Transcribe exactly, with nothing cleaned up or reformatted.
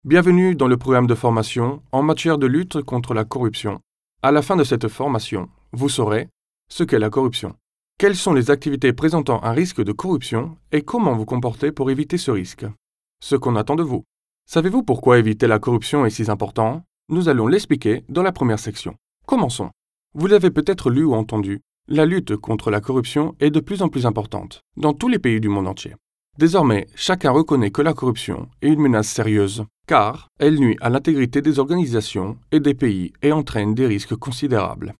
Bienvenue dans le programme de formation en matière de lutte contre la corruption. À la fin de cette formation, vous saurez ce qu'est la corruption, quelles sont les activités présentant un risque de corruption et comment vous comporter pour éviter ce risque. Ce qu'on attend de vous. Savez-vous pourquoi éviter la corruption est si important? Nous allons l'expliquer dans la première section. Commençons. Vous l'avez peut-être lu ou entendu, la lutte contre la corruption est de plus en plus importante dans tous les pays du monde entier. Désormais, chacun reconnaît que la corruption est une menace sérieuse, car elle nuit à l'intégrité des organisations et des pays et entraîne des risques considérables.